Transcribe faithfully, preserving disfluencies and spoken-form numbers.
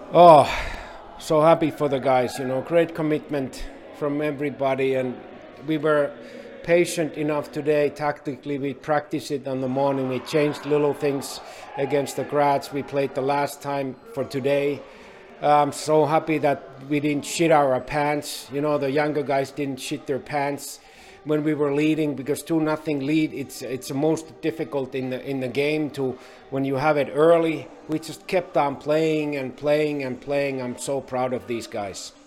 Oh, so happy for the guys. You know, great commitment from everybody, and we were patient enough today. Tactically, we practiced it on the morning. We changed little things against the Graz we played the last time for today. I'm so happy that we didn't shit our pants. You know, the younger guys didn't shit their pants when we were leading, because two nothing lead, it's it's the most difficult in the in the game to when you have it early. We just kept on playing and playing and playing. I'm so proud of these guys.